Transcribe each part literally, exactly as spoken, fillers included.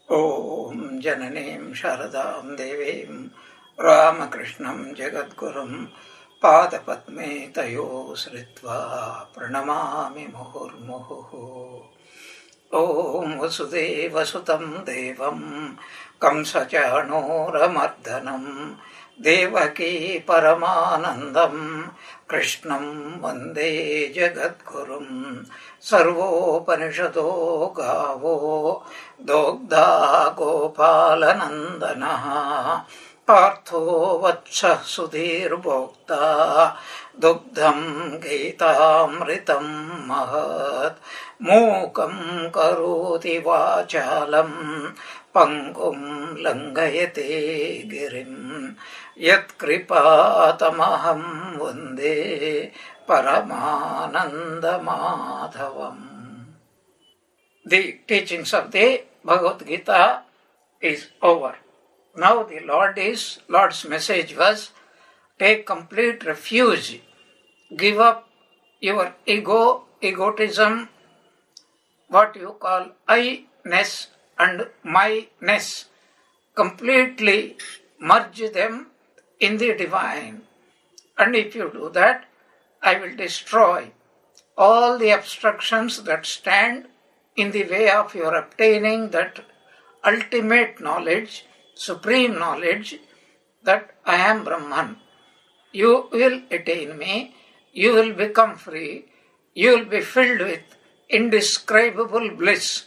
Om Jananim Sharadam Devim Ramakrishnan Jagadgurum Padapatme Tayo Sritva Pranamami Muhurmuhu. Om Vasudeva Sutam Devam Kamsachanuramardanam Devaki Paramanandam Krishnam Vande Jagadgurum Sarvopanishado Gavo Dogda Gopalanandana Partho Vatsha Sudhir Bhokta Dugdham Gitamritam Mahat Mukam Karoti Vachalam Pangum Langayate Girim Yat Kripatamaham Vande Paramananda Madhavam. The teachings of the Bhagavad Gita is over. Now the Lord is, Lord's message was, take complete refuge, give up your ego, egotism, what you call I-ness and my-ness, completely merge them in the divine. And if you do that, I will destroy all the obstructions that stand in the way of your obtaining that ultimate knowledge, supreme knowledge, that I am Brahman. You will attain me, you will become free, you will be filled with indescribable bliss.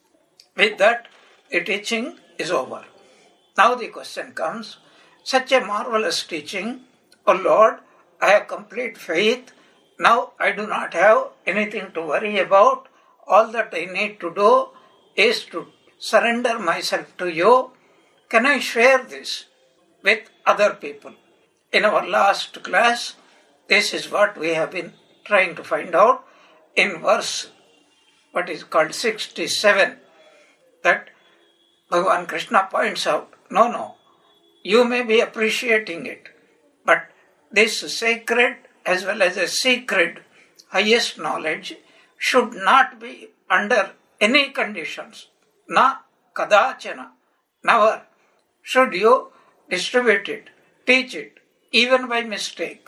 With that, the teaching is over. Now the question comes, such a marvelous teaching, O Lord, I have complete faith, now I do not have anything to worry about, all that I need to do is to surrender myself to you. Can I share this with other people? In our last class, this is what we have been trying to find out in verse, what is called sixty-seven, that Bhagavan Krishna points out, no, no, you may be appreciating it, but this sacred as well as a secret highest knowledge should not be under any conditions. Na kadachana, never should you distribute it, teach it, even by mistake,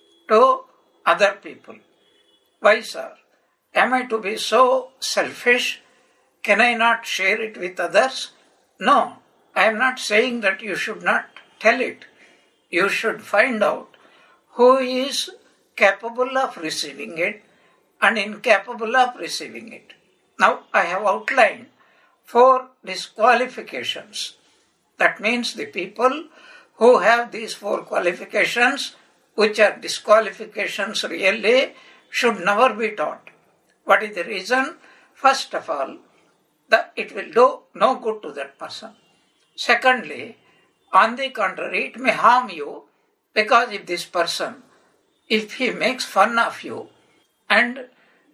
to other people. Why, sir? Am I to be so selfish? Can I not share it with others? No, I am not saying that you should not tell it. You should find out who is capable of receiving it and incapable of receiving it. Now, I have outlined four disqualifications. That means the people who have these four qualifications, which are disqualifications really, should never be taught. What is the reason? First of all, that it will do no good to that person. Secondly, on the contrary, it may harm you, because if this person, if he makes fun of you and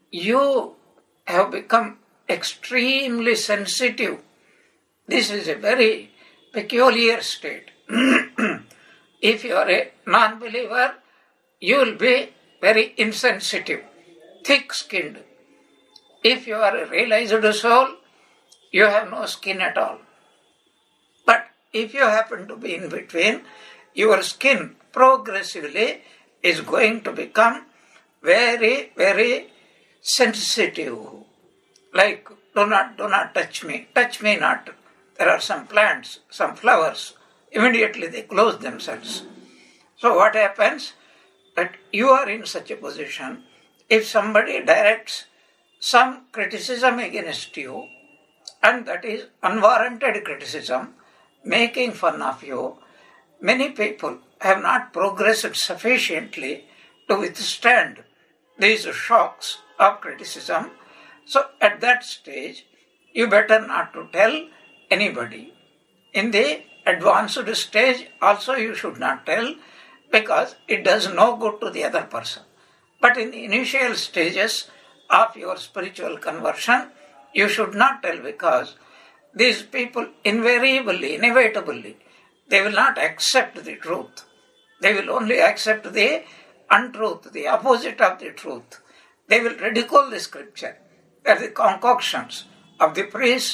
you have become extremely sensitive, this is a very peculiar state. If you are a non-believer, you will be very insensitive, thick-skinned. If you are a realized soul, you have no skin at all. But if you happen to be in between, your skin progressively is going to become very, very sensitive. Like, do not, do not touch me, touch me not. There are some plants, some flowers, immediately they close themselves. So what happens? That you are in such a position, if somebody directs some criticism against you, and that is unwarranted criticism, making fun of you, many people have not progressed sufficiently to withstand these shocks of criticism. So at that stage, you better not to tell anybody. In the advanced stage also you should not tell, because it does no good to the other person. But in the initial stages of your spiritual conversion, you should not tell, because these people invariably, inevitably, they will not accept the truth. They will only accept the untruth, the opposite of the truth. They will ridicule the scripture. They are the concoctions of the priests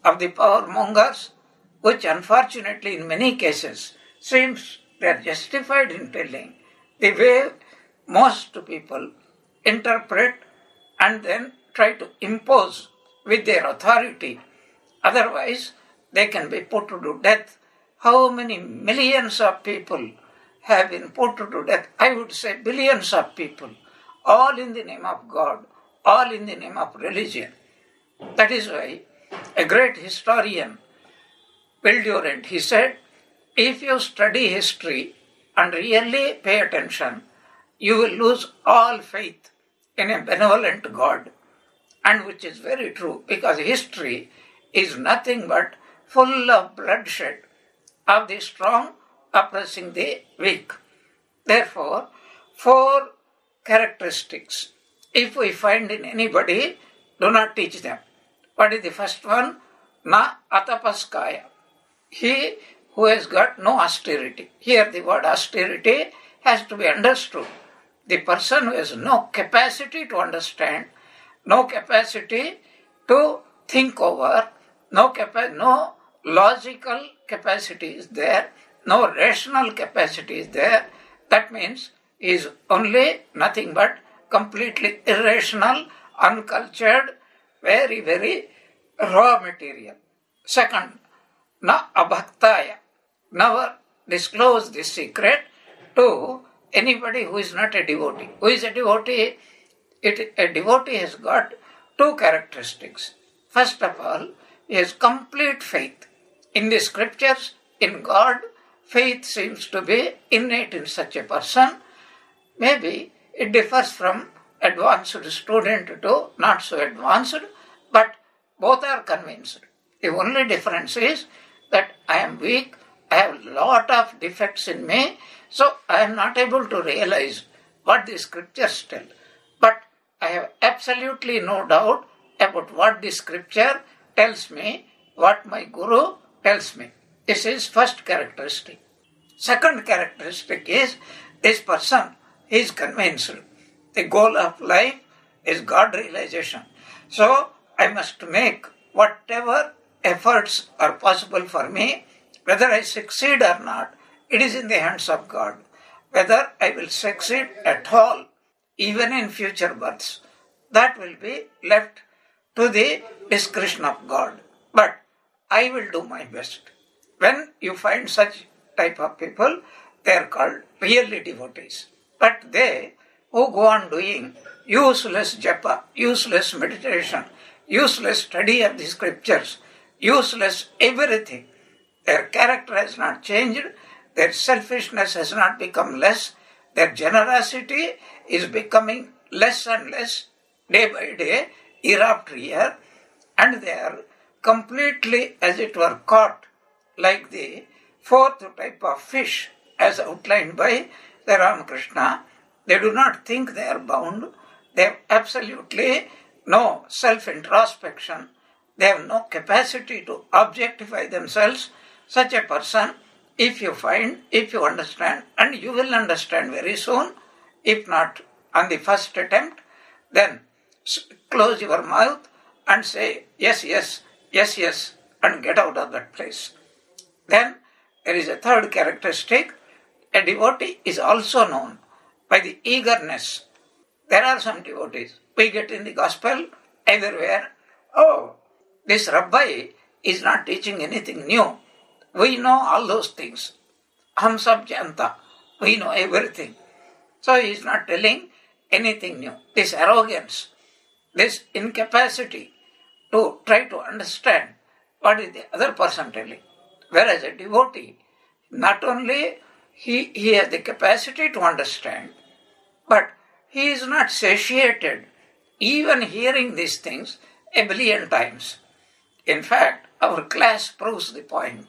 of the power mongers, which unfortunately in many cases seems they are justified in telling the way most people interpret and then try to impose with their authority. Otherwise, they can be put to death. How many millions of people have been put to death? I would say billions of people, all in the name of God, all in the name of religion. That is why a great historian, Will Durant, he said, if you study history and really pay attention, you will lose all faith in a benevolent God. And which is very true, because history is nothing but full of bloodshed of the strong oppressing the weak. Therefore, four characteristics, if we find in anybody, do not teach them. What is the first one? Na atapaskaya. He who has got no austerity. Here the word austerity has to be understood. The person who has no capacity to understand, no capacity to think over, no capa- no logical capacity is there, no rational capacity is there. That means he is only nothing but completely irrational, uncultured, very, very raw material. Second, na abhaktaya. Never disclose this secret to anybody who is not a devotee. Who is a devotee? It, a devotee has got two characteristics. First of all, he has complete faith. In the scriptures, in God, faith seems to be innate in such a person. Maybe it differs from advanced student to not so advanced, but both are convinced. The only difference is that I am weak, I have a lot of defects in me, so I am not able to realize what the scriptures tell. But I have absolutely no doubt about what the scripture tells me, what my guru tells me. This is first characteristic. Second characteristic is this person is convinced the goal of life is God realization. So I must make whatever efforts are possible for me. Whether I succeed or not, it is in the hands of God. Whether I will succeed at all, even in future births, that will be left to the discretion of God. But I will do my best. When you find such type of people, they are called really devotees. But they who go on doing useless japa, useless meditation, useless study of the scriptures, useless everything, their character has not changed, their selfishness has not become less, their generosity is becoming less and less day by day, year after year, and they are completely, as it were, caught like the fourth type of fish as outlined by the Ramakrishna. They do not think they are bound. They have absolutely no self-introspection. They have no capacity to objectify themselves. Such a person, if you find, if you understand, and you will understand very soon, if not on the first attempt, then close your mouth and say, yes, yes, yes, yes, and get out of that place. Then there is a third characteristic. A devotee is also known by the eagerness. There are some devotees. We get in the gospel everywhere. Oh, this rabbi is not teaching anything new. We know all those things. Hum sab janta. We know everything. So he is not telling anything new. This arrogance, this incapacity to try to understand what is the other person telling. Whereas a devotee, not only he, he has the capacity to understand, but he is not satiated even hearing these things a billion times. In fact, our class proves the point.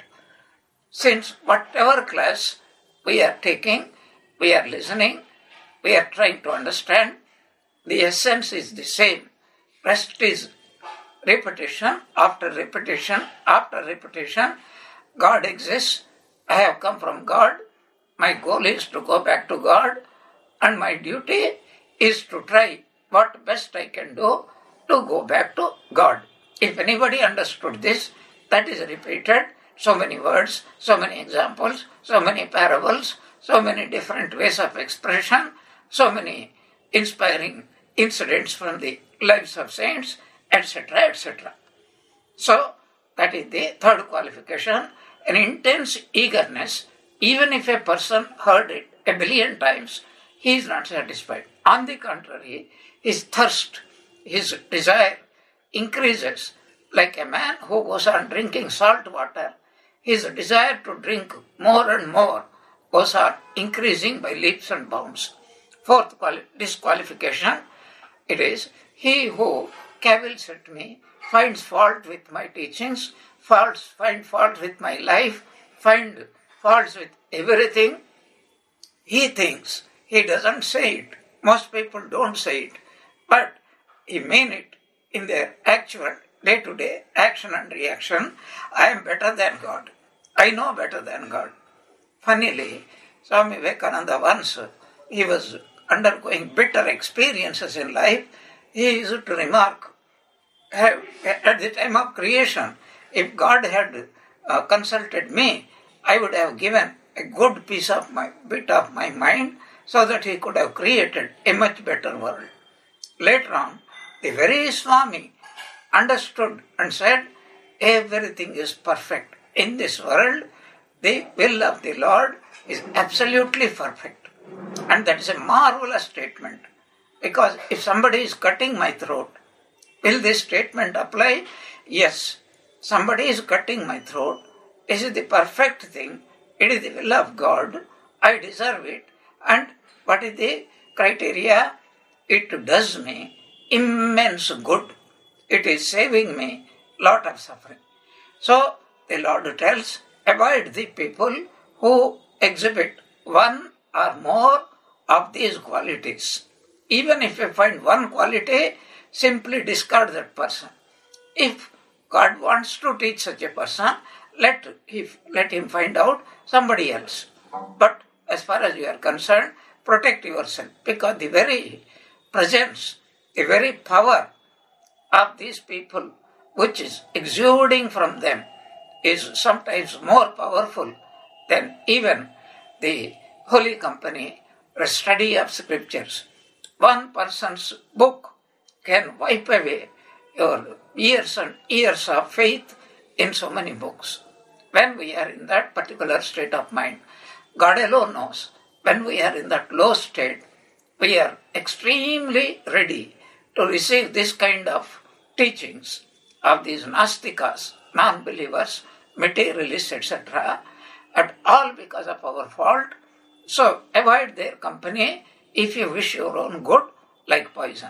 Since whatever class we are taking, we are listening, we are trying to understand, the essence is the same. Rest is repetition after repetition after repetition. God exists. I have come from God. My goal is to go back to God, and my duty is to try what best I can do to go back to God. If anybody understood this, that is repeated, so many words, so many examples, so many parables, so many different ways of expression, so many inspiring incidents from the lives of saints, et cetera, et cetera. So, that is the third qualification, an intense eagerness. Even if a person heard it a billion times, he is not satisfied. On the contrary, his thirst, his desire increases. Like a man who goes on drinking salt water, his desire to drink more and more goes on increasing by leaps and bounds. Fourth quali- disqualification, it is, he who cavils at me, finds fault with my teachings, faults, find fault with my life, find faults with everything. He thinks, he doesn't say it. Most people don't say it, but he mean it in their actual day-to-day action and reaction. I am better than God. I know better than God. Funnily, Swami Vivekananda once, he was undergoing bitter experiences in life. He used to remark, at the time of creation, if God had uh, consulted me, I would have given a good piece of my bit of my mind so that he could have created a much better world. Later on, the very Swami understood and said, everything is perfect. In this world, the will of the Lord is absolutely perfect. And that is a marvelous statement. Because if somebody is cutting my throat, will this statement apply? Yes. Somebody is cutting my throat. This is the perfect thing. It is the will of God. I deserve it. And what is the criteria? It does me immense good. It is saving me lot of suffering. So the Lord tells, avoid the people who exhibit one or more of these qualities. Even if you find one quality, simply discard that person. If God wants to teach such a person, let him, let him find out somebody else. But as far as you are concerned, protect yourself, because the very presence, the very power of these people which is exuding from them is sometimes more powerful than even the holy company or study of scriptures. One person's book can wipe away your years and years of faith in so many books. When we are in that particular state of mind, God alone knows. When we are in that low state, we are extremely ready to receive this kind of teachings of these Nastikas, non-believers, materialists, et cetera, and all because of our fault. So avoid their company if you wish your own good, like poison.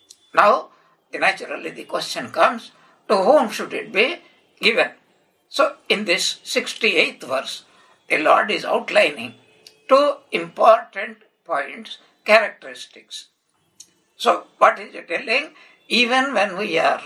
Now, naturally the question comes, to whom should it be given? So in this sixty-eighth verse, the Lord is outlining two important points, characteristics. So what is it telling? Even when we are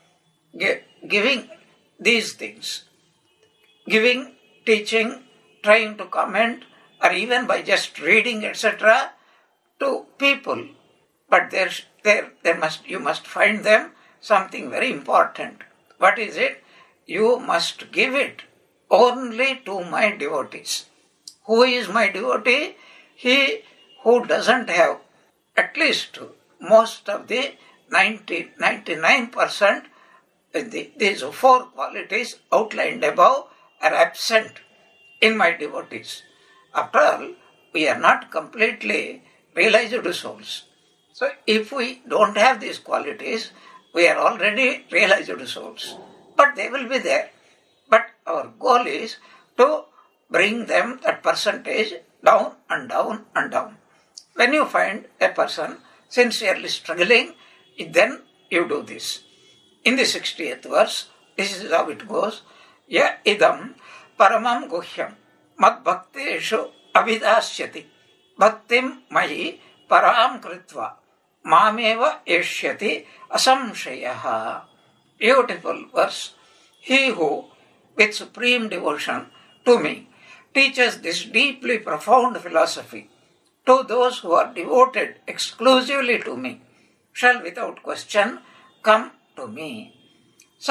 giving these things, giving, teaching, trying to comment, or even by just reading, et cetera, to people, but there, there, there must you must find them something very important. What is it? You must give it only to my devotees. Who is my devotee? He who doesn't have at least most of the ninety, ninety-nine percent the, these four qualities outlined above are absent in my devotees. After all, we are not completely realized souls. So if we don't have these qualities, we are already realized souls. But they will be there. But our goal is to bring them, that percentage, down and down and down. When you find a person sincerely struggling, then you do this. In the sixtieth verse, this is how it goes. Ya idam paramam guhyam mad bhakteshu avidasyati bhaktim mahi param kritva mameva eshyati asamshayaha. Beautiful verse. He who, with supreme devotion to me, teaches this deeply profound philosophy to those who are devoted exclusively to me, shall without question come to me. Some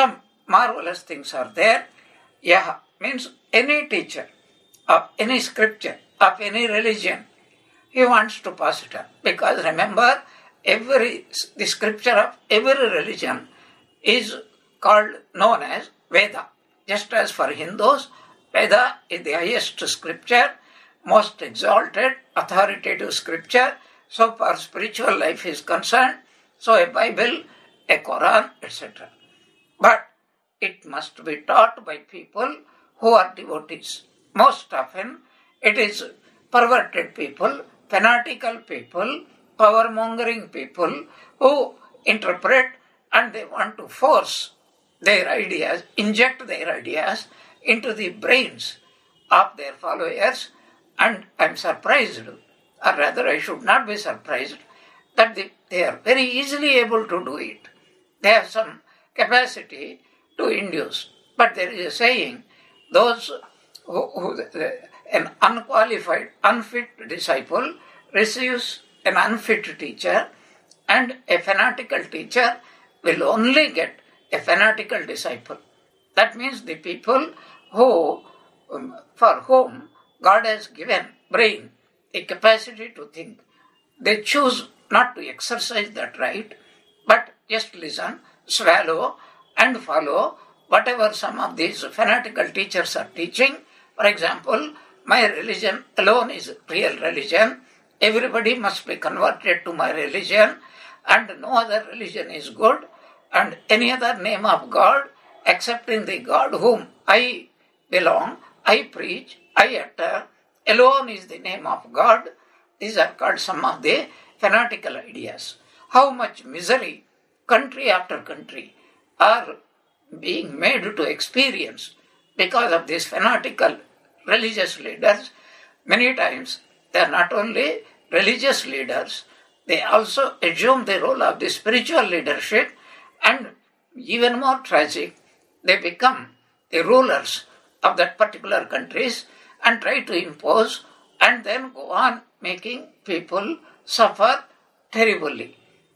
marvelous things are there. Yaha means any teacher of any scripture, of any religion, he wants to pass it on. Because remember, every the scripture of every religion is called, known as Veda. Just as for Hindus, Veda is the highest scripture, most exalted, authoritative scripture. So far spiritual life is concerned, so a Bible, a Quran, et cetera. But it must be taught by people who are devotees. Most often it is perverted people, fanatical people, power-mongering people who interpret and they want to force their ideas, inject their ideas into the brains of their followers. And I am surprised, or rather I should not be surprised, that they, they are very easily able to do it. They have some capacity to induce. But there is a saying, those who, who an unqualified, unfit disciple receives an unfit teacher, and a fanatical teacher will only get a fanatical disciple. That means the people who, um, for whom God has given brain, a capacity to think, they choose not to exercise that right, but just listen, swallow, and follow whatever some of these fanatical teachers are teaching. For example, my religion alone is real religion. Everybody must be converted to my religion, and no other religion is good, and any other name of God, excepting the God whom I belong, I preach, I utter, alone is the name of God. These are called some of the fanatical ideas. How much misery country after country are being made to experience because of these fanatical religious leaders. Many times they are not only religious leaders, they also assume the role of the spiritual leadership, and even more tragic, they become the rulers of that particular countries and try to impose and then go on making people suffer terribly.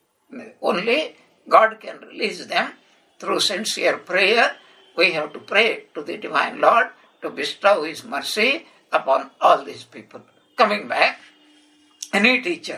Only God can release them through sincere prayer. We have to pray to the Divine Lord to bestow His mercy upon all these people. Coming back, any teacher,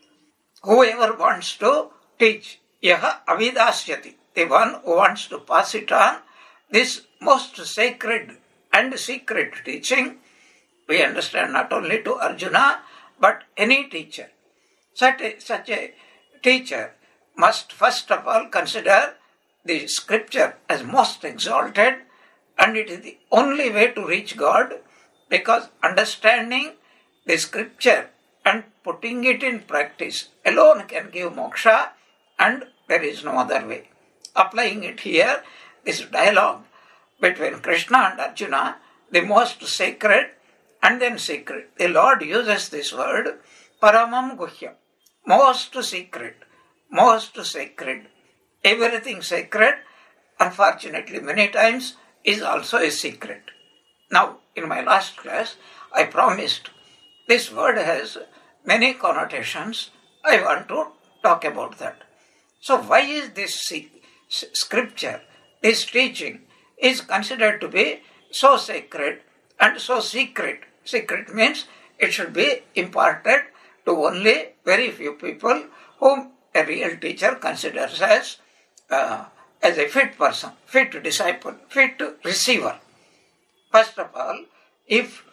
whoever wants to teach, yaha avidasyati, the one who wants to pass it on, this most sacred and secret teaching, we understand not only to Arjuna, but any teacher. Such a, such a teacher must first of all consider the scripture as most exalted, and it is the only way to reach God, because understanding the scripture and putting it in practice alone can give moksha, and there is no other way. Applying it here, this dialogue between Krishna and Arjuna, the most sacred and then secret. The Lord uses this word, paramam guhyam, most secret, most sacred. Everything sacred, unfortunately, many times is also a secret. Now, in my last class, I promised this word has many connotations. I want to talk about that. So, why is this scripture, this teaching, is considered to be so sacred and so secret? Secret means it should be imparted to only very few people whom a real teacher considers as uh, as a fit person, fit disciple, fit receiver. First of all, if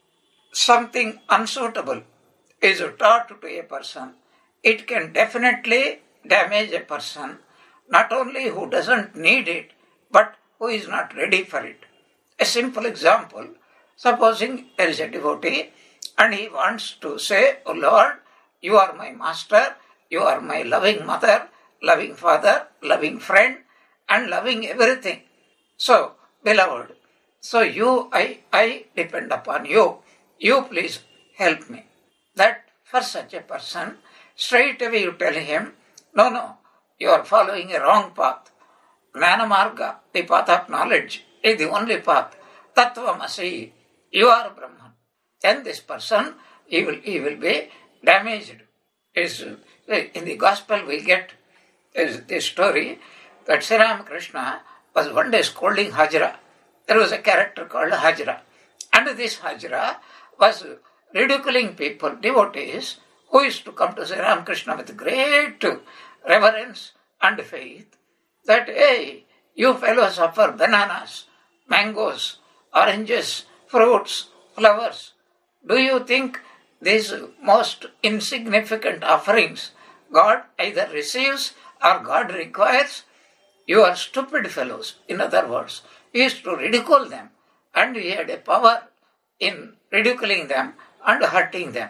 something unsuitable is taught to a person, it can definitely damage a person, not only who doesn't need it, but who is not ready for it. A simple example, supposing there is a devotee and he wants to say, "Oh Lord, you are my master, you are my loving mother, loving father, loving friend, and loving everything. So, beloved, so you, I, I depend upon you. You please help me." That for such a person, straight away you tell him, no, no, you are following a wrong path. Jnana Marga, the path of knowledge, is the only path. Tattvamasi, you are Brahman. Then this person, he will, he will be damaged. Is in the gospel we get is this story that Sri Ramakrishna was one day scolding Hajra. There was a character called Hajra. And this Hajra was ridiculing people, devotees, who used to come to Sri Ramakrishna with great reverence and faith, that, hey, you fellows offer bananas, mangoes, oranges, fruits, flowers. Do you think these most insignificant offerings God either receives or God requires? You are stupid fellows. In other words, he used to ridicule them, and he had a power in ridiculing them and hurting them,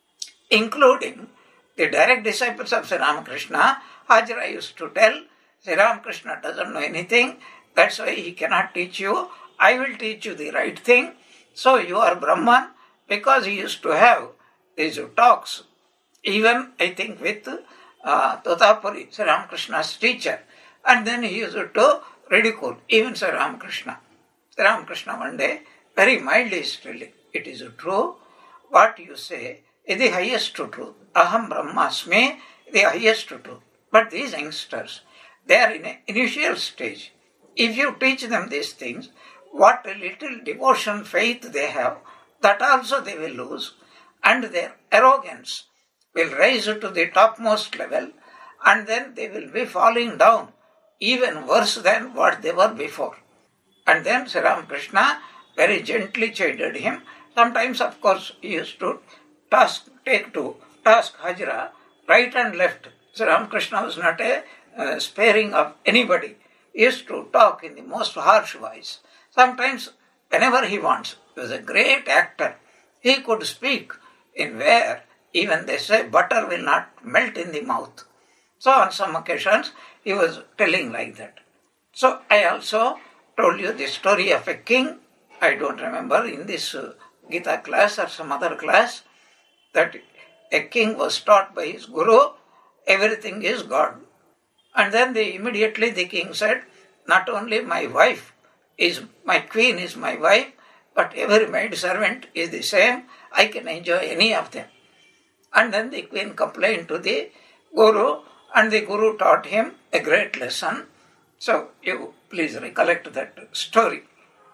including the direct disciples of Sri Ramakrishna. Hajra used to tell, Sri Ramakrishna doesn't know anything, that's why he cannot teach you. I will teach you the right thing. So you are Brahman, because he used to have these talks, even I think with uh, Totapuri, Sri Ramakrishna's teacher. And then he used to ridicule even Sri Ramakrishna. Sri Ramakrishna one day, very mildly is telling, it is true, what you say is the highest truth. Aham Brahmasmi, the highest truth. But these youngsters, they are in an initial stage. If you teach them these things, what a little devotion, faith they have, that also they will lose. And their arrogance will rise to the topmost level, and then they will be falling down even worse than what they were before. And then Sri Ramakrishna very gently chided him. Sometimes, of course, he used to task, take to task Hajra right and left. Sri Ramakrishna was not a uh, sparing of anybody. He used to talk in the most harsh voice. Sometimes, whenever he wants, he was a great actor. He could speak in where even they say butter will not melt in the mouth. So on some occasions, he was telling like that. So I also told you the story of a king. I don't remember in this uh, Gita class or some other class, that a king was taught by his guru, everything is God. And then they immediately the king said, not only my wife is, my queen is my wife, but every maid servant is the same. I can enjoy any of them. And then the queen complained to the guru, and the guru taught him a great lesson. So you please recollect that story.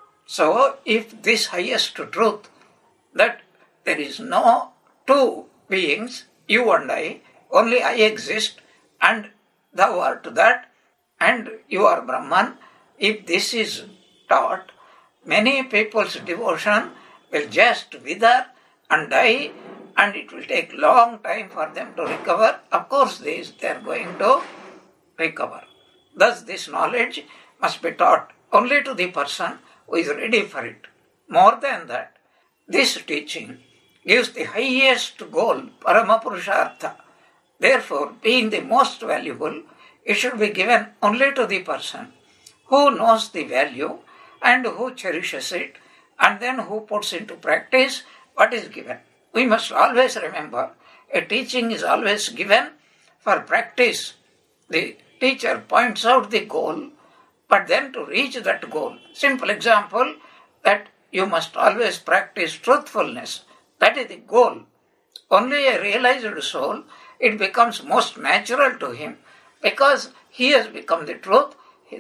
So if this highest truth, that there is no two beings, you and I, only I exist and thou art that, and you are Brahman, if this is taught, many people's devotion will just wither and die, and it will take long time for them to recover. Of course, this they are going to recover. Thus, this knowledge must be taught only to the person who is ready for it. More than that, this teaching gives the highest goal, Paramapurushartha. Therefore, being the most valuable, it should be given only to the person who knows the value and who cherishes it, and then who puts into practice what is given. We must always remember, a teaching is always given for practice. The teacher points out the goal, but then to reach that goal. Simple example, that you must always practice truthfulness. That is the goal. Only a realized soul, it becomes most natural to him, because he has become the truth.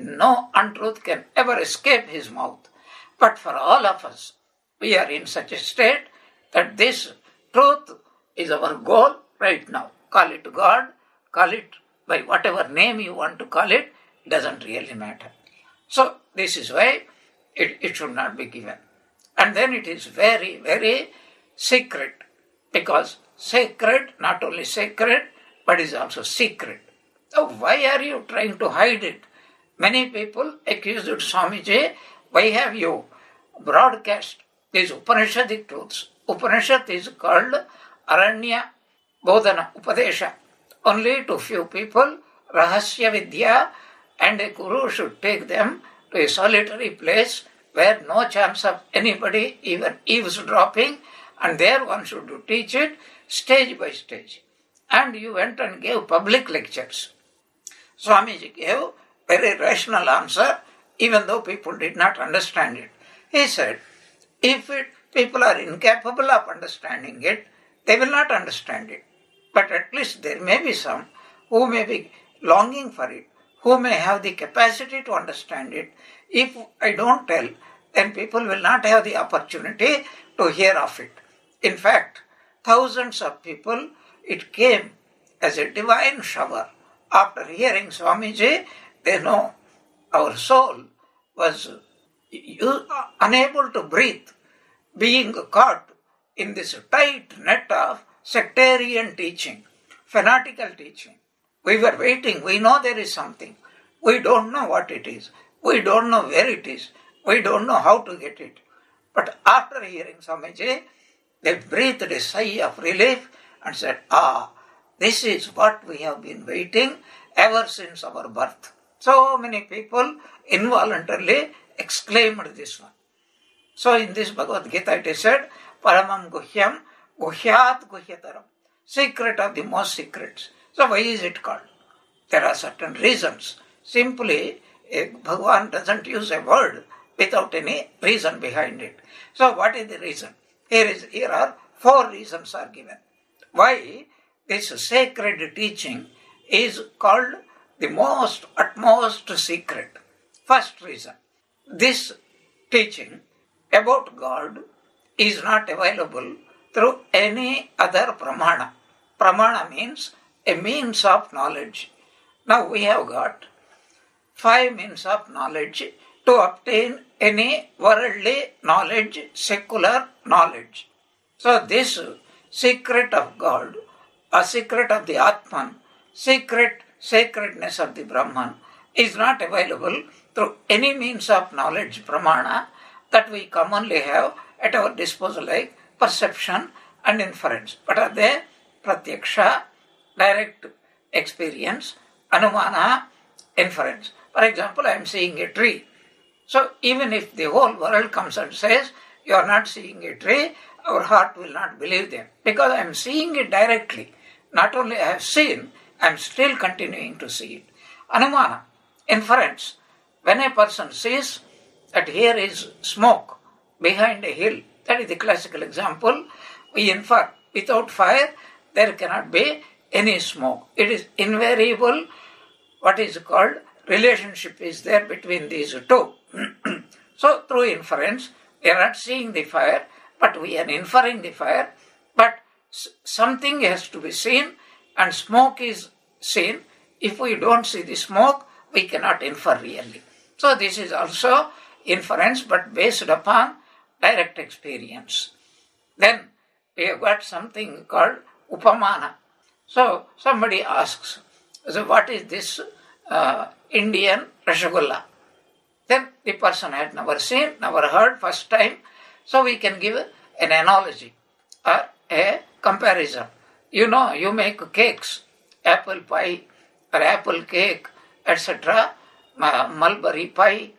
No untruth can ever escape his mouth. But for all of us, we are in such a state that this truth is our goal right now. Call it God, call it by whatever name you want to call it, doesn't really matter. So this is why it, it should not be given. And then it is very, very secret, because sacred, not only sacred, but is also secret. So why are you trying to hide it? Many people accused Swamiji, why have you broadcast these Upanishadic truths? Upanishad is called Aranya Bodhana, Upadesha. Only to few people, Rahasya Vidya, and a guru should take them to a solitary place where no chance of anybody even eavesdropping, and there one should teach it stage by stage. And you went and gave public lectures. Swamiji gave very rational answer, even though people did not understand it. He said, if it, people are incapable of understanding it, they will not understand it. But at least there may be some who may be longing for it, who may have the capacity to understand it. If I don't tell, then people will not have the opportunity to hear of it. In fact, thousands of people, it came as a divine shower. After hearing Swamiji, they know our soul was unable to breathe, being caught in this tight net of sectarian teaching, fanatical teaching. We were waiting. We know there is something. We don't know what it is. We don't know where it is. We don't know how to get it. But after hearing Swamiji, they breathed a sigh of relief and said, ah, this is what we have been waiting ever since our birth. So many people involuntarily exclaimed this one. So in this Bhagavad Gita it is said, Paramam Guhyam Guhyat Guhyataram, secret of the most secrets. So why is it called? There are certain reasons. Simply, Bhagavan doesn't use a word without any reason behind it. So what is the reason? Here is here are four reasons are given. Why this sacred teaching is called the most utmost secret. First reason, this teaching about God is not available through any other pramana. Pramana means a means of knowledge. Now we have got five means of knowledge to obtain any worldly knowledge, secular knowledge. So this secret of God, a secret of the Atman, secret sacredness of the Brahman is not available through any means of knowledge, pramana, that we commonly have at our disposal like perception and inference. What are they? Pratyaksha, direct experience, anumana, inference. For example, I am seeing a tree. So even if the whole world comes and says, you are not seeing a tree, our heart will not believe them. Because I am seeing it directly. Not only I have seen, I am still continuing to see it. Anumana, inference. When a person sees that here is smoke behind a hill, that is the classical example, we infer, without fire, there cannot be any smoke. It is invariable, what is called, relationship is there between these two. So through inference, we are not seeing the fire, but we are inferring the fire. But something has to be seen and smoke is seen. If we don't see the smoke, we cannot infer really. So this is also inference, but based upon direct experience. Then we have got something called upamana. So somebody asks, so what is this uh, Indian Rasgulla? Then the person had never seen, never heard, first time. So we can give an analogy or a comparison. You know, you make cakes, apple pie or apple cake, et cetera, mulberry pie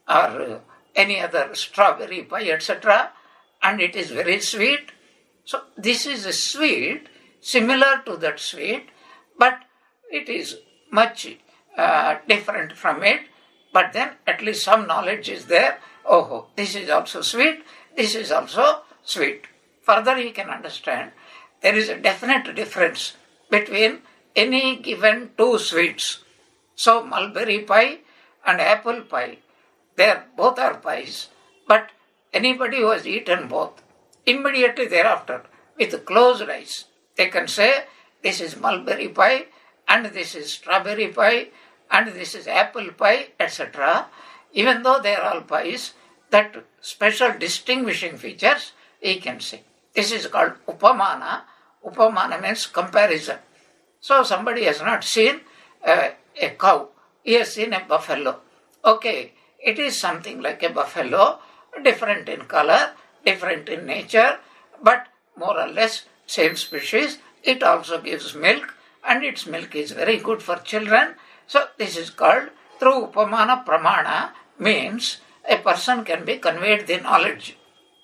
or any other strawberry pie, et cetera, and it is very sweet. So this is a sweet, similar to that sweet, but it is much uh, different from it. But then at least some knowledge is there. Oh, this is also sweet, this is also sweet. Further you can understand there is a definite difference between any given two sweets. So mulberry pie and apple pie, they are, both are pies. But anybody who has eaten both, immediately thereafter, with closed eyes, they can say this is mulberry pie and this is strawberry pie and this is apple pie, et cetera. Even though they are all pies, that special distinguishing features he can see. This is called upamana. Upamana means comparison. So somebody has not seen uh, a cow. He has seen a buffalo. Okay, it is something like a buffalo, different in color, different in nature, but more or less same species. It also gives milk, and its milk is very good for children. So this is called, through upamana pramana, means a person can be conveyed the knowledge.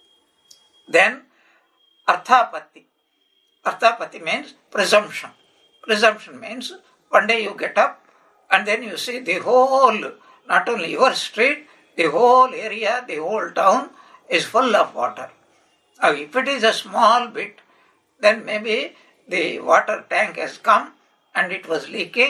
Then arthapatti. Arthapatti means presumption. Presumption means one day you get up and then you see the whole, not only your street, the whole area, the whole town is full of water. Now if it is a small bit, then maybe the water tank has come and it was leaking,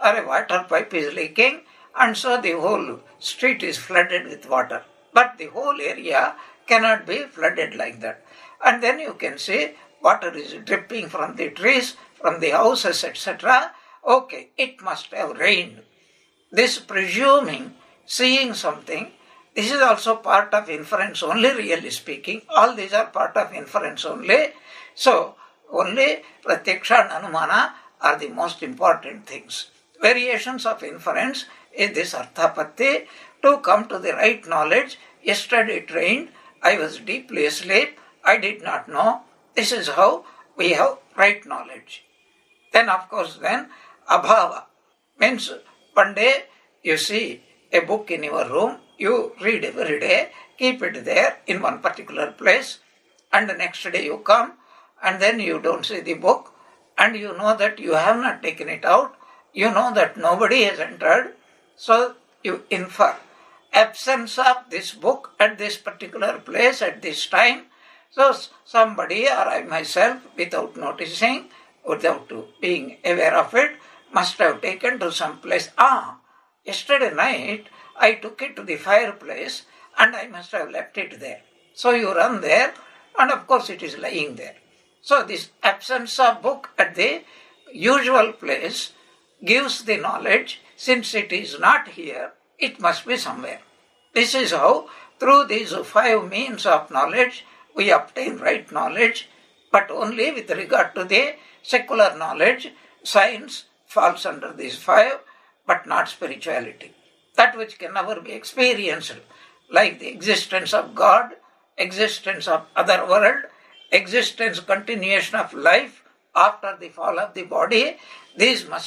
or a water pipe is leaking, and so the whole street is flooded with water. But the whole area cannot be flooded like that. And then you can see water is dripping from the trees, from the houses, et cetera. Okay, it must have rained. This presuming, seeing something, this is also part of inference only, really speaking. All these are part of inference only. So, only pratyaksha and anumana are the most important things. Variations of inference is this arthapatti, to come to the right knowledge. Yesterday it rained, I was deeply asleep, I did not know. This is how we have right knowledge. Then of course then abhava means one day you see a book in your room, you read every day, keep it there in one particular place, and the next day you come and then you don't see the book, and you know that you have not taken it out, you know that nobody has entered, so you infer absence of this book at this particular place at this time. So somebody or I myself, without noticing, without being aware of it, must have taken to some place. Ah, yesterday night I took it to the fireplace and I must have left it there. So you run there and of course it is lying there. So this absence of book at the usual place gives the knowledge. Since it is not here, it must be somewhere. This is how through these five means of knowledge we obtain right knowledge, but only with regard to the secular knowledge. Science falls under these five, but not spirituality. That which can never be experienced, like the existence of God, existence of other world, existence, continuation of life after the fall of the body, these must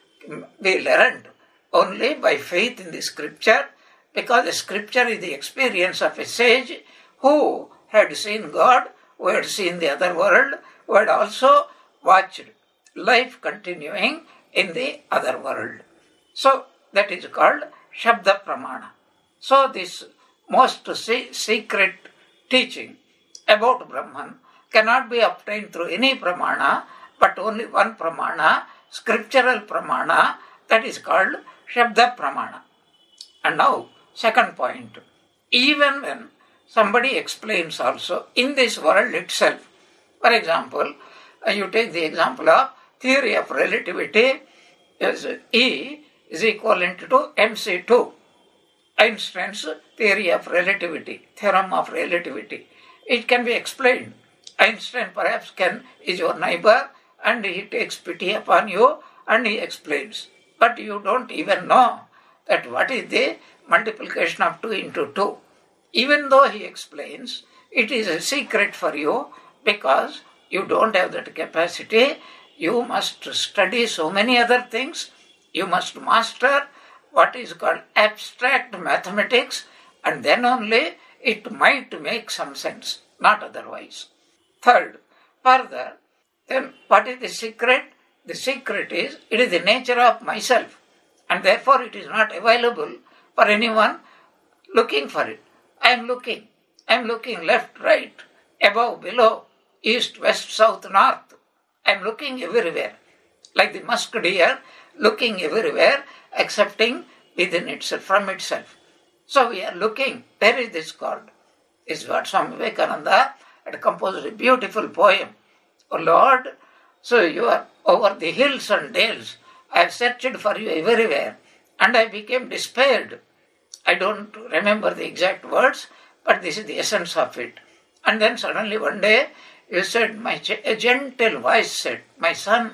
be learned only by faith in the scripture, because the scripture is the experience of a sage who had seen God, who had seen the other world, who had also watched life continuing in the other world. So that is called Shabda Pramana. So this most secret teaching about Brahman cannot be obtained through any Pramana, but only one Pramana, scriptural Pramana, that is called Shabda Pramana. And now, second point, even when somebody explains also in this world itself, for example, you take the example of theory of relativity, is E is equivalent to M C two, Einstein's theory of relativity, theorem of relativity. It can be explained. Einstein perhaps can is your neighbor and he takes pity upon you and he explains. But you don't even know that what is the multiplication of two into two. Even though he explains, it is a secret for you because you don't have that capacity. You must study so many other things. You must master what is called abstract mathematics, and then only it might make some sense, not otherwise. Third, further, then what is the secret? The secret is, it is the nature of myself, and therefore it is not available for anyone looking for it. I am looking. I am looking left, right, above, below, east, west, south, north. I am looking everywhere. Like the musk deer, looking everywhere, accepting within itself, from itself. So we are looking, where is this God? This is what Swami Vivekananda had composed a beautiful poem. Oh Lord, so you are over the hills and dales. I have searched for you everywhere, and I became despaired. I don't remember the exact words, but this is the essence of it. And then suddenly one day, you said, my ch- a gentle voice said, my son,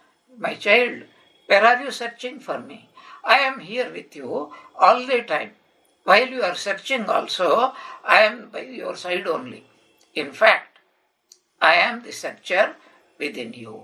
my child, where are you searching for me? I am here with you all the time. While you are searching also, I am by your side only. In fact, I am the searcher within you.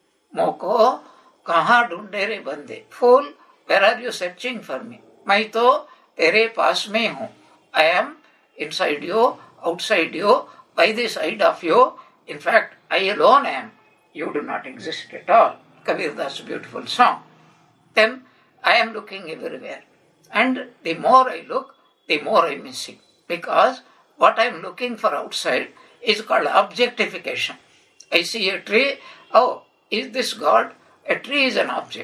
Moko, kaha dhunde re bande. Fool, where are you searching for me? Mai to tere paas mein hu. I am inside you, outside you, by the side of you. In fact, I alone am. You do not exist at all. Kabir Das' beautiful song. Then I am looking everywhere. And the more I look, the more I am missing. Because what I am looking for outside is called objectification. I see a tree. Oh, is this God? A tree is an object.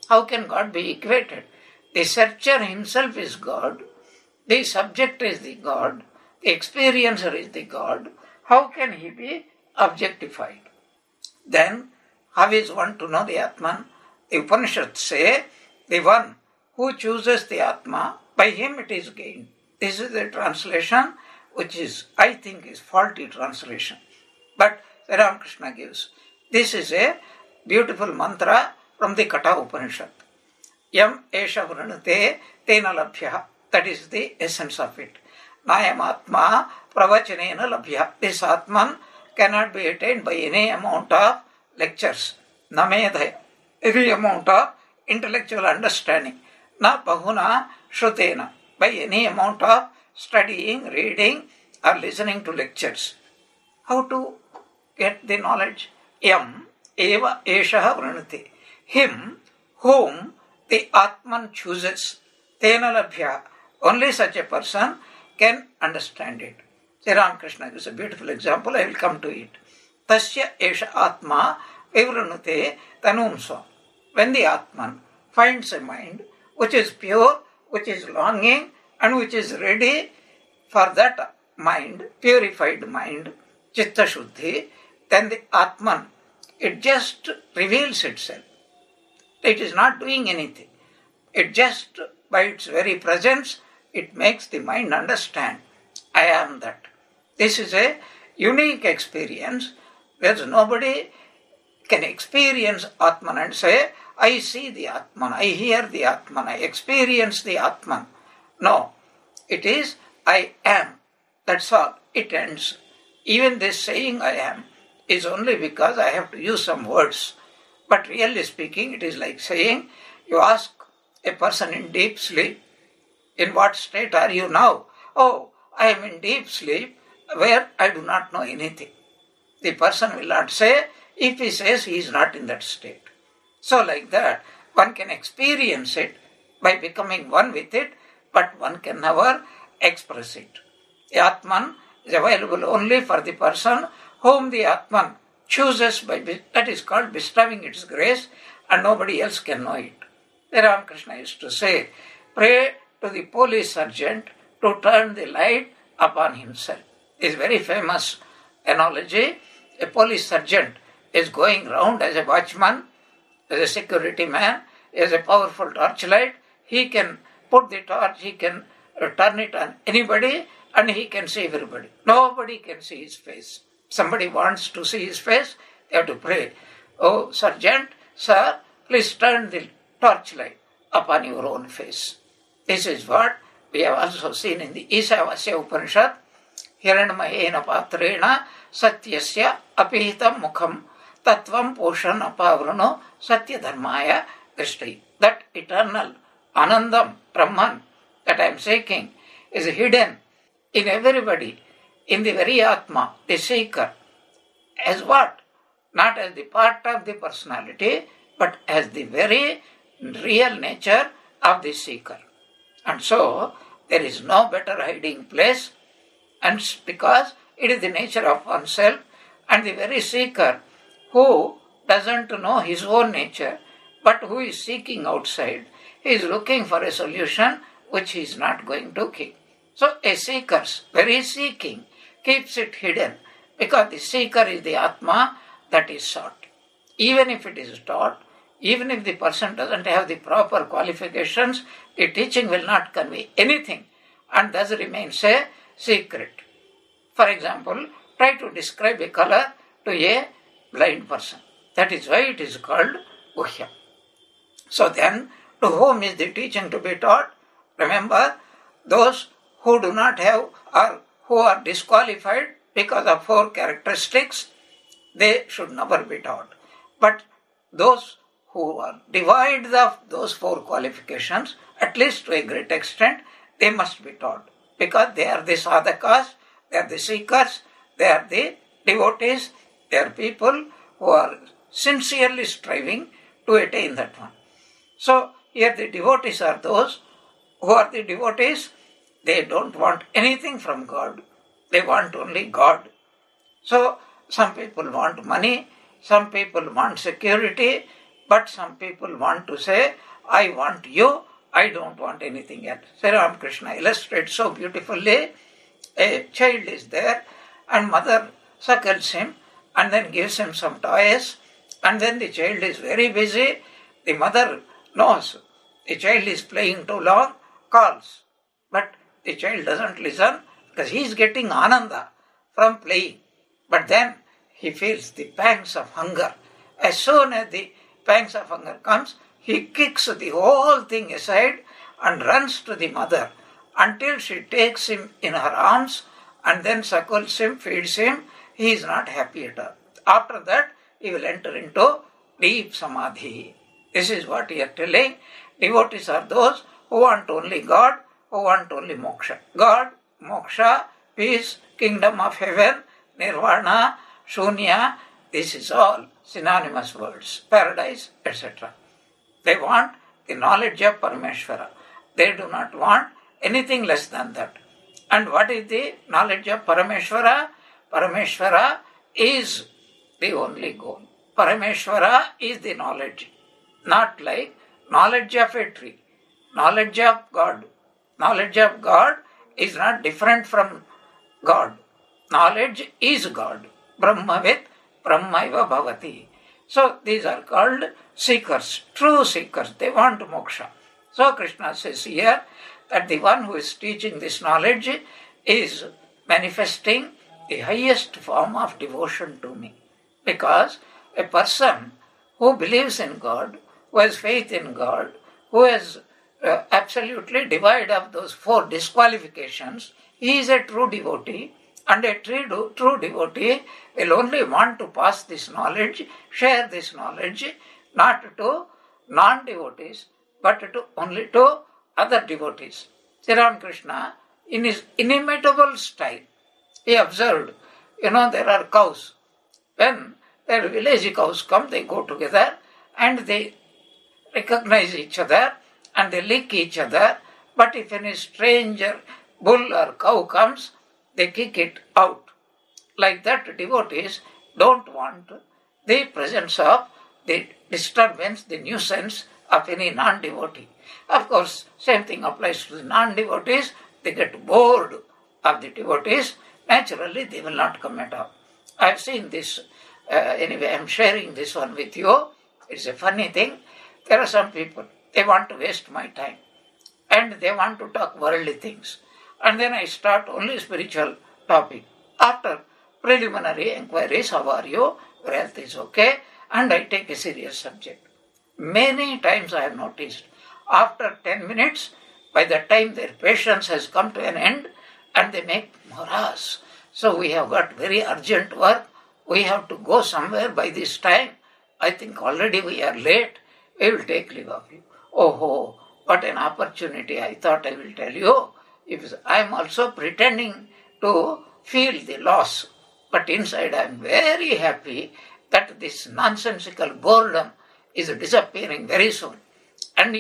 How can God be equated? The searcher himself is God. The subject is the God. The experiencer is the God. How can he be objectified? Then, how is one to know the Atman? The Upanishads say, the one who chooses the Atma, by him it is gained. This is the translation which is, I think, is faulty translation. But Sri Ramakrishna gives. This is a beautiful mantra from the Katha Upanishad. Yam esha vranute tena labhya. That is the essence of it. Nayam atma pravachanena labhya. This Atman cannot be attained by any amount of lectures. Namedhaya. Any amount of intellectual understanding. Na bahuna shrutena. By any amount of studying, reading or listening to lectures. How to get the knowledge? Yam eva esha vranute. Him whom the Atman chooses. Tena labhya. Only such a person can understand it. Sri Ramakrishna gives a beautiful example. I will come to it. Tasya esha atma vivranute tanumsva. When the Atman finds a mind which is pure, which is longing and which is ready for that mind, purified mind, chitta shuddhi, then the Atman, it just reveals itself. It is not doing anything. It just, by its very presence, it makes the mind understand, I am that. This is a unique experience where nobody can experience Atman and say, I see the Atman, I hear the Atman, I experience the Atman. No, it is, I am. That's all. It ends. Even this saying I am is only because I have to use some words. But really speaking, it is like saying, you ask a person in deep sleep, in what state are you now? Oh, I am in deep sleep where I do not know anything. The person will not say, if he says he is not in that state. So like that, one can experience it by becoming one with it, but one can never express it. The Atman is available only for the person whom the Atman chooses by, that is called bestowing its grace, and nobody else can know it. Sri Ramakrishna used to say, pray to the police sergeant to turn the light upon himself. This is very famous analogy. A police sergeant is going round as a watchman, as a security man, as a powerful torchlight. He can put the torch, he can turn it on anybody, and he can see everybody. Nobody can see his face. Somebody wants to see his face, they have to pray. Oh, sergeant, sir, please turn the torchlight upon your own face. This is what we have also seen in the Isavasya Upanishad. Hiranmayena patrena satyasya apihitam mukham tattvam poshan apavrano satya dharmaya drishti. That eternal Anandam, Brahman that I am seeking is hidden in everybody, in the very Atma, the seeker. As what? Not as the part of the personality, but as the very real nature of the seeker. And so, there is no better hiding place, and because it is the nature of oneself, and the very seeker who doesn't know his own nature, but who is seeking outside, he is looking for a solution which he is not going to keep. So, a seeker's very seeking keeps it hidden, because the seeker is the Atma that is sought. Even if it is taught, even if the person doesn't have the proper qualifications, the teaching will not convey anything, and thus remains a secret. For example, try to describe a color to a blind person. That is why it is called Guhya. So then, to whom is the teaching to be taught? Remember, those who do not have or who are disqualified because of four characteristics, they should never be taught. But those who are devoid of those four qualifications, at least to a great extent, they must be taught. Because they are the sadhakas, they are the seekers, they are the devotees, they are people who are sincerely striving to attain that one. So, here the devotees are those who are the devotees. They don't want anything from God. They want only God. So, some people want money, some people want security, But some people want to say, I want you, I don't want anything else. Sri Ramakrishna illustrates so beautifully. A child is there and mother suckles him and then gives him some toys, and then the child is very busy. The mother knows the child is playing too long, calls. But the child doesn't listen because he is getting ananda from playing. But then he feels the pangs of hunger. As soon as the pangs of hunger comes, he kicks the whole thing aside and runs to the mother until she takes him in her arms and then suckles him, feeds him. He is not happy at all. After that, he will enter into deep samadhi. This is what he is telling. Devotees are those who want only God, who want only moksha. God, moksha, peace, kingdom of heaven, nirvana, shunya, this is all synonymous words, paradise, et cetera. They want the knowledge of Parameshvara. They do not want anything less than that. And what is the knowledge of Parameshvara? Parameshvara is the only goal. Parameshvara is the knowledge. Not like knowledge of a tree. Knowledge of God. Knowledge of God is not different from God. Knowledge is God. Brahmavid Brahmaiva Bhavati. So these are called seekers, true seekers. They want moksha. So Krishna says here that the one who is teaching this knowledge is manifesting the highest form of devotion to me. Because a person who believes in God, who has faith in God, who has uh, absolutely devoid of those four disqualifications, he is a true devotee. And a true, true devotee will only want to pass this knowledge, share this knowledge, not to non-devotees, but to only to other devotees. Sri Ramakrishna, in his inimitable style, he observed, you know, there are cows. When their village cows come, they go together and they recognize each other and they lick each other. But if any stranger bull or cow comes, they kick it out. Like that, devotees don't want the presence of the disturbance, the nuisance of any non-devotee. Of course, same thing applies to the non-devotees. They get bored of the devotees. Naturally, they will not come at all. I have seen this. Uh, anyway, I am sharing this one with you. It's a funny thing. There are some people, they want to waste my time. And they want to talk worldly things. And then I start only spiritual topic. After preliminary inquiries, how are you? Your health is okay. And I take a serious subject. Many times I have noticed, after ten minutes, by the time their patience has come to an end, and they make morass. So we have got very urgent work. We have to go somewhere by this time. I think already we are late. We will take leave of you. Oh, what an opportunity. I thought I will tell you. If I am also pretending to feel the loss, but inside I am very happy that this nonsensical boredom is disappearing very soon. And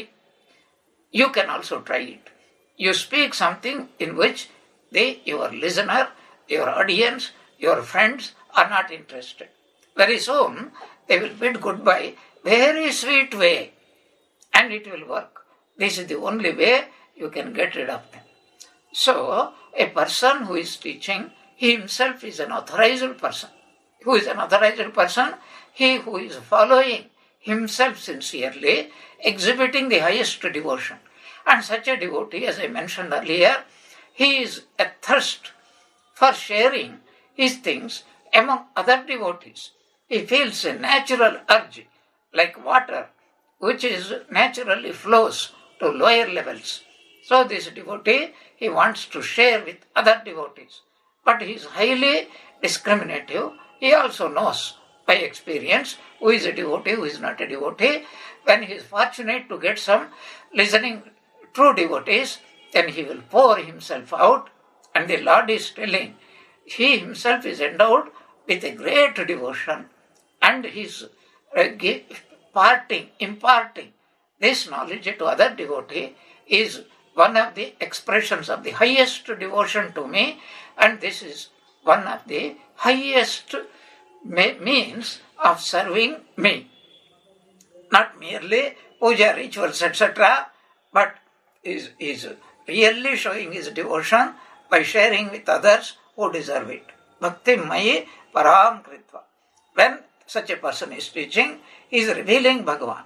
you can also try it. You speak something in which they, your listener, your audience, your friends are not interested. Very soon they will bid goodbye, very sweet way, and it will work. This is the only way you can get rid of them. So, a person who is teaching, he himself is an authorized person. Who is an authorized person? He who is following himself sincerely, exhibiting the highest devotion. And such a devotee, as I mentioned earlier, he is athirst for sharing his things among other devotees. He feels a natural urge, like water, which is naturally flows to lower levels. So this devotee, he wants to share with other devotees. But he is highly discriminative. He also knows by experience who is a devotee, who is not a devotee. When he is fortunate to get some listening true devotees, then he will pour himself out. And the Lord is telling, he himself is endowed with a great devotion, and he is imparting, imparting this knowledge to other devotee is one of the expressions of the highest devotion to me, and this is one of the highest means of serving me. not merely puja rituals, et cetera, but is, is really showing his devotion by sharing with others who deserve it. Bhakti Mayi Param Kritva. When such a person is teaching, he is revealing Bhagavan.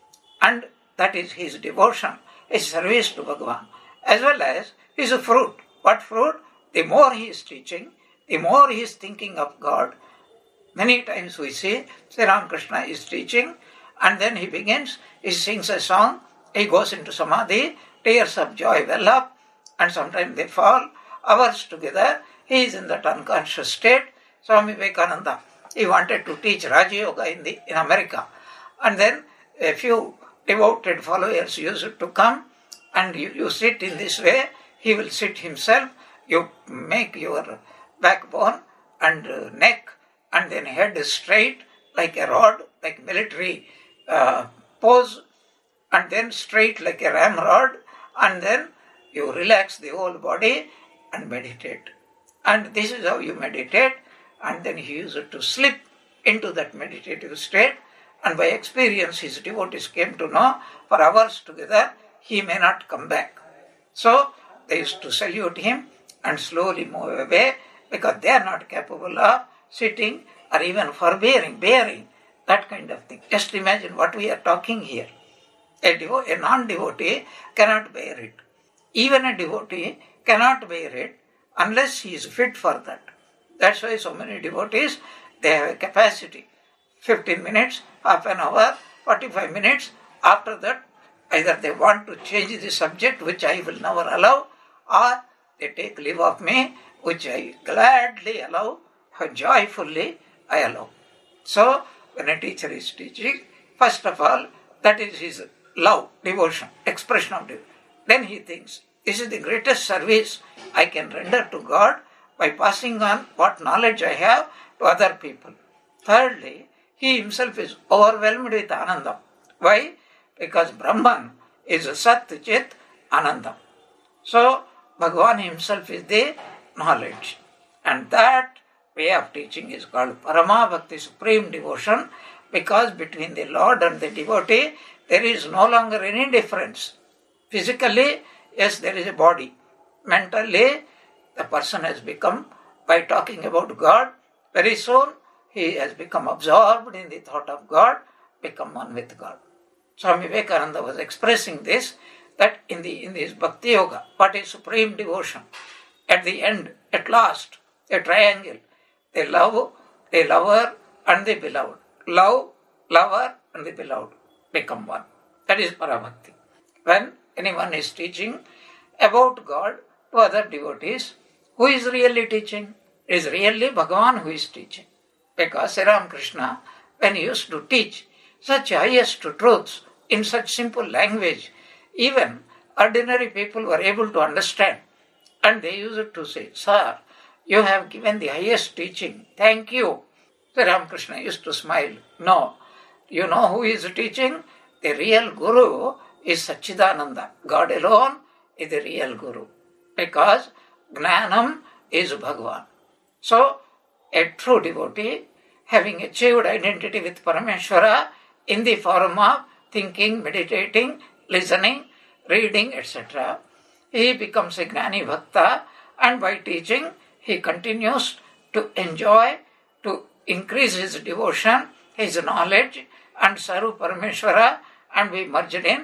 And that is his devotion, his service to Bhagavan, as well as his fruit. What fruit? The more he is teaching, the more he is thinking of God. Many times we see Sri Ramakrishna is teaching, and then he begins, he sings a song, he goes into samadhi, tears of joy well up, and sometimes they fall. Hours together, he is in that unconscious state. Swami Vivekananda, he wanted to teach Raja Yoga in, the, in America. And then a few devoted followers used to come, and you, you sit in this way, he will sit himself, you make your backbone and uh, neck and then head straight like a rod, like military uh, pose, and then straight like a ramrod, and then you relax the whole body and meditate. And this is how you meditate, and then he used to slip into that meditative state, and by experience his devotees came to know for hours together he may not come back. So they used to salute him and slowly move away because they are not capable of sitting or even forbearing, bearing that kind of thing. Just imagine what we are talking here. A, devo- a non-devotee cannot bear it. Even a devotee cannot bear it unless he is fit for that. That's why so many devotees, they have a capacity. fifteen minutes, half an hour, forty-five minutes. After that, either they want to change the subject, which I will never allow, or they take leave of me, which I gladly allow, joyfully I allow. So, when a teacher is teaching, first of all, that is his love, devotion, expression of devotion. Then he thinks, this is the greatest service I can render to God by passing on what knowledge I have to other people. Thirdly, he himself is overwhelmed with Anandam. Why? Because Brahman is Sat Chit Anandam. So, Bhagavan himself is the knowledge. And that way of teaching is called Parama Bhakti, supreme devotion, because between the Lord and the devotee, there is no longer any difference. Physically, yes, there is a body. Mentally, the person has become, by talking about God, very soon he has become absorbed in the thought of God, become one with God. Swami Vivekananda was expressing this, that in the in this Bhakti Yoga, what is supreme devotion? At the end, at last, a triangle. The love, the lover and the beloved. Love, lover and the beloved become one. That is Parabhakti. When anyone is teaching about God to other devotees, who is really teaching? It is really Bhagavan who is teaching. Because Sri Ramakrishna, when he used to teach such highest truths in such simple language, even ordinary people were able to understand. And they used to say, Sir, you have given the highest teaching. Thank you. Sri Ramakrishna used to smile. No. You know who is teaching? The real Guru is Satchidananda. God alone is the real Guru. Because Gnanam is Bhagavan. So, a true devotee, having achieved identity with Parameshwara in the form of thinking, meditating, listening, reading, et cetera, he becomes a Gnani Bhakta, and by teaching, he continues to enjoy, to increase his devotion, his knowledge, and serve Parameshwara, and be merged in,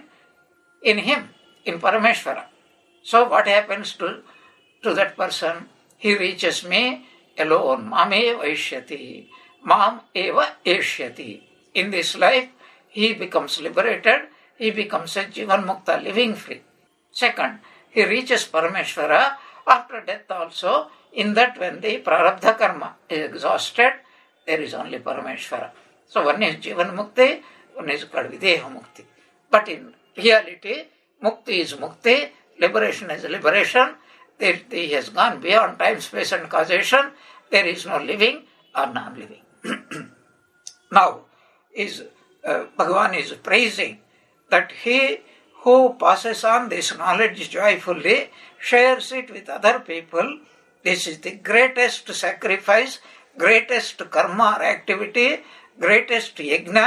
in him, in Parameshwara. So what happens to, to that person? He reaches me alone. Mame vaishyati. Mam eva eshyati. In this life, he becomes liberated. He becomes a Jivan Mukta, living free. Second, he reaches Parameshwara after death also. In that, when the Prarabdha Karma is exhausted, there is only Parameshwara. So one is Jivan Mukti, one is called Videha Mukti. But in reality, Mukti is Mukti, liberation is liberation. There, he has gone beyond time, space and causation. There is no living or non-living. Now, is uh, Bhagavan is praising that he who passes on this knowledge joyfully, shares it with other people. This is the greatest sacrifice, greatest karma or activity, greatest yajna,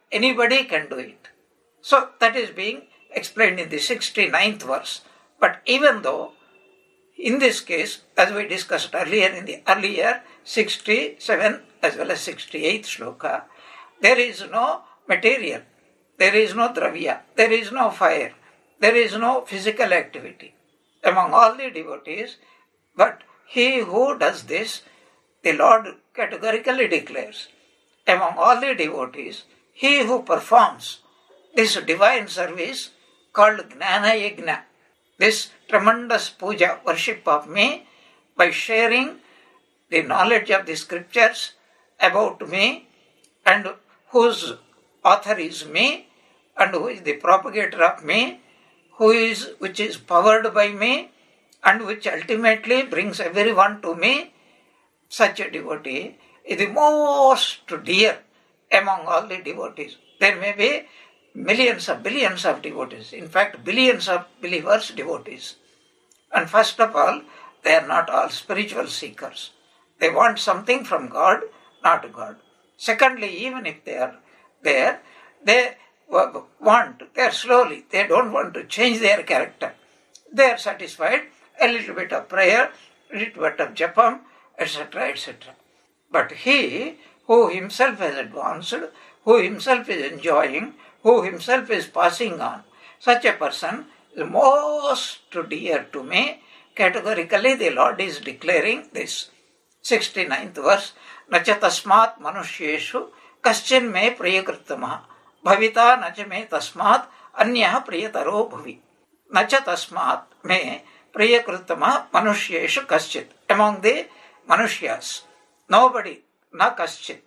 anybody can do it. So that is being explained in the sixty-ninth verse. But even though, in this case, as we discussed earlier in the earlier sixty-seven as well as sixty-eighth shloka, there is no material, there is no dravya, there is no fire, there is no physical activity among all the devotees. But he who does this, the Lord categorically declares, among all the devotees, he who performs this divine service called Gnana Yajna, this tremendous puja, worship of me, by sharing the knowledge of the scriptures about me, and whose author is me, and who is the propagator of me, who is which is powered by me, and which ultimately brings everyone to me, such a devotee is the most dear among all the devotees. There may be millions of billions of devotees, in fact billions of believers devotees. And first of all, they are not all spiritual seekers. They want something from God, not God. Secondly, even if they are there, they want, they are slowly, they don't want to change their character. They are satisfied, a little bit of prayer, a little bit of japam, et cetera, et cetera. But he who himself has advanced, who himself is enjoying, who himself is passing on, such a person is most dear to me. Categorically, the Lord is declaring this. sixty-ninth verse, Nacha tasmat manushyeshu kaschin me priyakrittamah bhavita nacha me tasmat anyah priyataro bhavi. Nacha tasmat me priyakrittamah manushyeshu kaschit. Among the manushyas, nobody, na kaschit,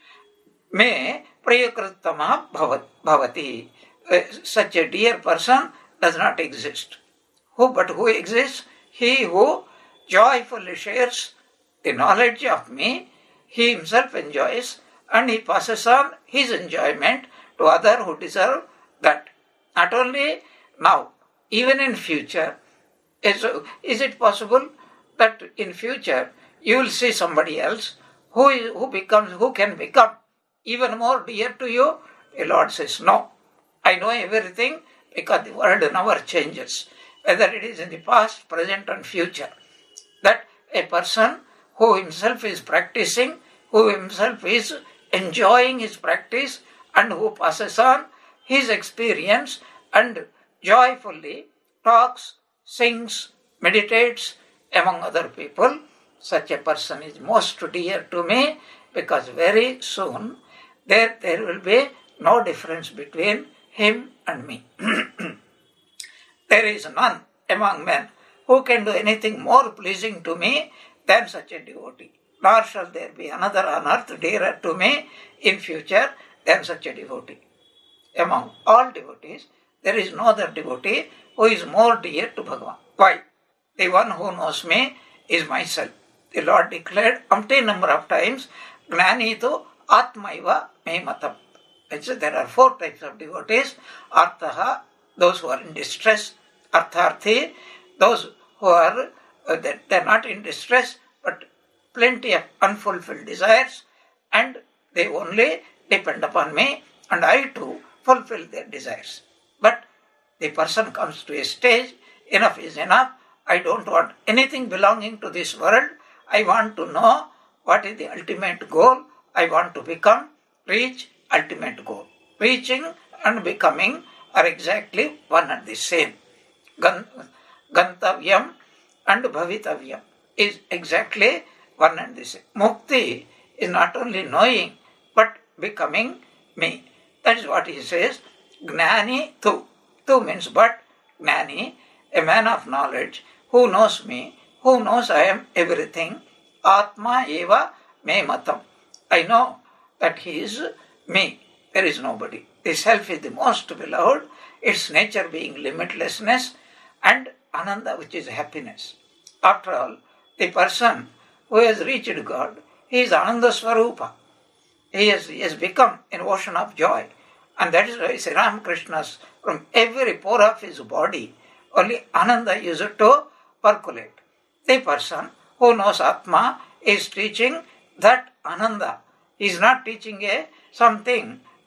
me priyakrittamah bhavati. Uh, such a dear person does not exist. Who but who exists? He who joyfully shares the knowledge of me, he himself enjoys, and he passes on his enjoyment to others who deserve that. Not only now, even in future. Is, is it possible that in future you will see somebody else who is, who becomes, who can become even more dear to you? The Lord says, no. I know everything because the world never changes, whether it is in the past, present and future. That a person who himself is practicing, who himself is enjoying his practice, and who passes on his experience and joyfully talks, sings, meditates among other people, such a person is most dear to me, because very soon there, there will be no difference between him and me. There is none among men who can do anything more pleasing to me than such a devotee. Nor shall there be another on earth dearer to me in future than such a devotee. Among all devotees, there is no other devotee who is more dear to Bhagavan. Why? The one who knows me is myself. The Lord declared umpteen number of times, Gnani tu atmaiva me matam. There are four types of devotees. Arthaha, those who are in distress. Artharthi, those who are, uh, they are not in distress, but plenty of unfulfilled desires, and they only depend upon me, and I too fulfill their desires. But the person comes to a stage, enough is enough, I don't want anything belonging to this world, I want to know what is the ultimate goal, I want to become, reach ultimate goal. Reaching and becoming are exactly one and the same. Gantavyam and bhavitavyam is exactly one and the same. Mukti is not only knowing, but becoming me. That is what he says. Gnani tu. Tu means but. Gnani, a man of knowledge, who knows me, who knows I am everything. Atma eva me matam. I know that he is me. There is nobody. The self is the most beloved, its nature being limitlessness, and ananda, which is happiness. After all, the person who has reached God, he is Ananda Swarupa. He has, he has become an ocean of joy. And that is why Sri Ramakrishna's, from every pore of his body, only Ananda used to percolate. The person who knows Atma is teaching that Ananda. He is not teaching a something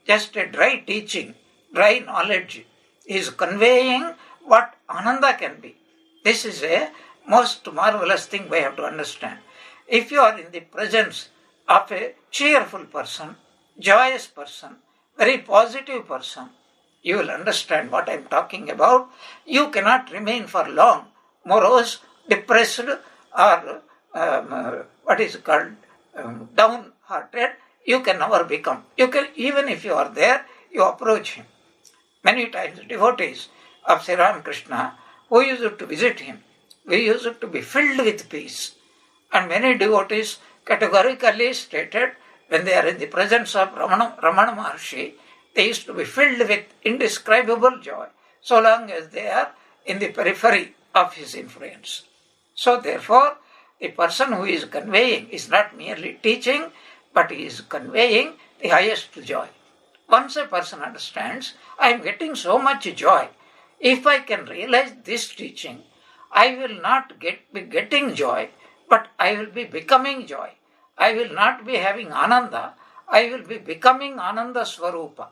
just a dry teaching, dry knowledge. He is conveying what Ananda can be. This is a most marvelous thing we have to understand. If you are in the presence of a cheerful person, joyous person, very positive person, you will understand what I am talking about. You cannot remain for long morose, depressed, or um, uh, what is called um, downhearted. You can never become. You can, even if you are there, you approach him. Many times devotees of Sri Ramakrishna who used to visit him, we used to be filled with peace. And many devotees categorically stated when they are in the presence of Ramana, Ramana Maharshi, they used to be filled with indescribable joy, so long as they are in the periphery of his influence. So therefore, the person who is conveying is not merely teaching, but he is conveying the highest joy. Once a person understands, I am getting so much joy. If I can realize this teaching, I will not get, be getting joy, but I will be becoming joy. I will not be having Ananda, I will be becoming Ananda Swarupa.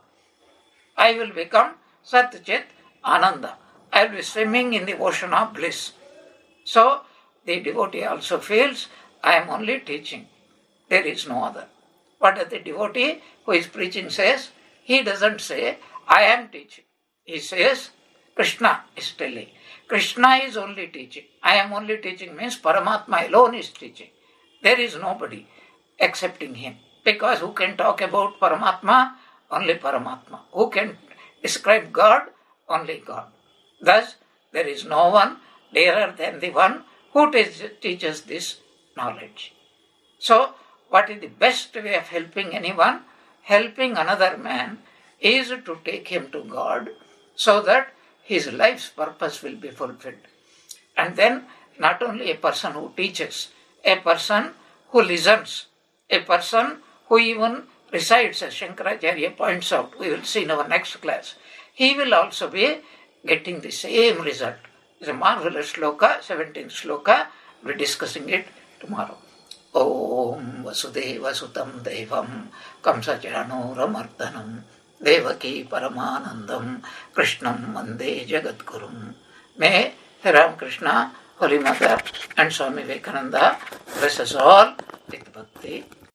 I will become Sat Chit Ananda. I will be swimming in the ocean of bliss. So, the devotee also feels, I am only teaching. There is no other. What does the devotee who is preaching says? He doesn't say, I am teaching. He says, Krishna is telling. Krishna is only teaching. I am only teaching means Paramatma alone is teaching. There is nobody excepting him. Because who can talk about Paramatma? Only Paramatma. Who can describe God? Only God. Thus, there is no one dearer than the one who teaches this knowledge. So, what is the best way of helping anyone? Helping another man is to take him to God so that his life's purpose will be fulfilled. And then, not only a person who teaches, a person who listens, a person who even recites, as Shankaracharya points out, we will see in our next class, he will also be getting the same result. It's a marvelous shloka, seventeenth shloka, we'll be discussing it tomorrow. Om Vasudeva Sutam Devam Kamsachano Ramardhanam Devaki Paramanandam Krishnam Vande Jagadgurum. May Sri Ramakrishna, Holy Mother and Swami Vivekananda bless us all with bhakti.